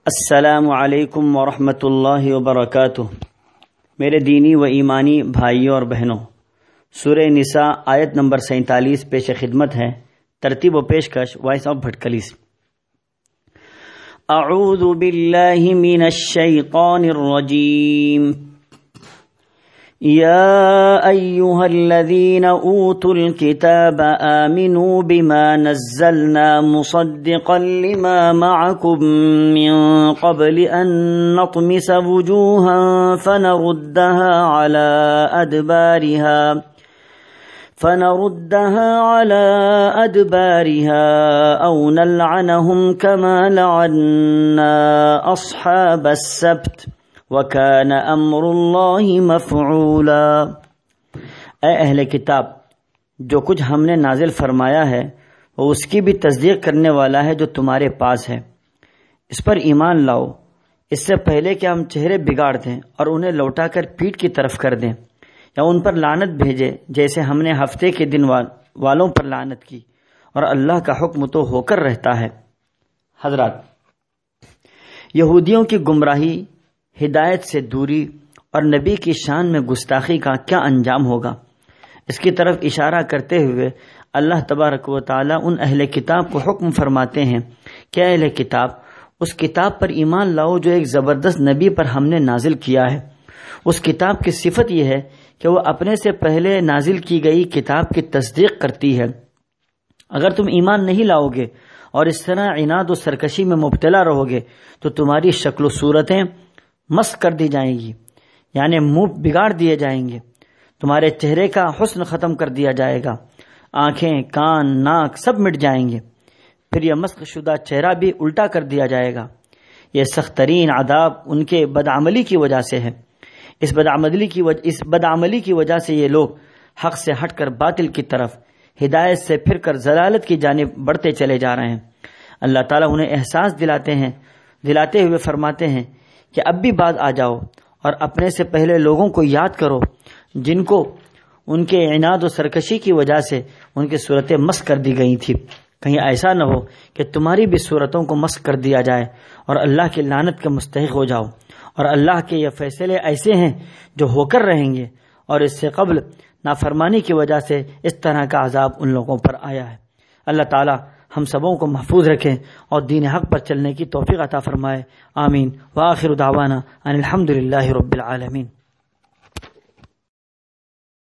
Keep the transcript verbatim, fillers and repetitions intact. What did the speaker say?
السلام علیکم ورحمۃ اللہ وبرکاتہ۔ میرے دینی و ایمانی بھائیوں اور بہنوں، سورہ نساء آیت نمبر سینتالیس پیش خدمت ہے۔ ترتیب و پیشکش وائس آف بھٹکلی سے۔ اعوذ باللہ من الشیطان الرجیم۔ یا ایہا الذین اوتوا الکتاب آمنوا بما نزلنا مصدقا لما معکم من قبل ان نطمس وجوہا فنردها على ادبارها فنردها على ادبارها او نلعنهم كما لعنا اصحاب السبت وَكَانَ أَمْرُ اللَّهِ مَفْعُولًا۔ اے اہل کتاب، جو کچھ ہم نے نازل فرمایا ہے وہ اس کی بھی تصدیق کرنے والا ہے جو تمہارے پاس ہے، اس پر ایمان لاؤ اس سے پہلے کہ ہم چہرے بگاڑ دیں اور انہیں لوٹا کر پیٹ کی طرف کر دیں یا ان پر لعنت بھیجے جیسے ہم نے ہفتے کے دن والوں پر لعنت کی، اور اللہ کا حکم تو ہو کر رہتا ہے۔ حضرات، یہودیوں کی گمراہی، ہدایت سے دوری اور نبی کی شان میں گستاخی کا کیا انجام ہوگا، اس کی طرف اشارہ کرتے ہوئے اللہ تبارک و تعالی ان اہل کتاب کو حکم فرماتے ہیں کہ اہل کتاب، اس کتاب پر ایمان لاؤ جو ایک زبردست نبی پر ہم نے نازل کیا ہے۔ اس کتاب کی صفت یہ ہے کہ وہ اپنے سے پہلے نازل کی گئی کتاب کی تصدیق کرتی ہے۔ اگر تم ایمان نہیں لاؤ گے اور اس طرح عناد و سرکشی میں مبتلا رہو گے تو تمہاری شکل و صورتیں مسخ کر دی جائیں گی، یعنی منہ بگاڑ دیے جائیں گے، تمہارے چہرے کا حسن ختم کر دیا جائے گا، آنکھیں، کان، ناک سب مٹ جائیں گے، پھر یہ مسخ شدہ چہرہ بھی الٹا کر دیا جائے گا۔ یہ سخت ترین عذاب ان کے بدعملی کی وجہ سے ہے۔ اس بدعملی کی وجہ اس بدعملی کی وجہ سے یہ لوگ حق سے ہٹ کر باطل کی طرف، ہدایت سے پھر کر ضلالت کی جانب بڑھتے چلے جا رہے ہیں۔ اللہ تعالیٰ انہیں احساس دلاتے ہیں دلاتے ہوئے فرماتے ہیں کہ اب بھی باز آ جاؤ اور اپنے سے پہلے لوگوں کو یاد کرو جن کو ان کے عناد و سرکشی کی وجہ سے ان کی صورتیں مسخ کر دی گئی تھی۔ کہیں ایسا نہ ہو کہ تمہاری بھی صورتوں کو مسخ کر دیا جائے اور اللہ کی لعنت کے مستحق ہو جاؤ۔ اور اللہ کے یہ فیصلے ایسے ہیں جو ہو کر رہیں گے، اور اس سے قبل نافرمانی کی وجہ سے اس طرح کا عذاب ان لوگوں پر آیا ہے۔ اللہ تعالیٰ ہم سبوں کو محفوظ رکھیں اور دین حق پر چلنے کی توفیق عطا فرمائے۔ آمین۔ وآخر دعوانا ان الحمد للہ رب العالمین۔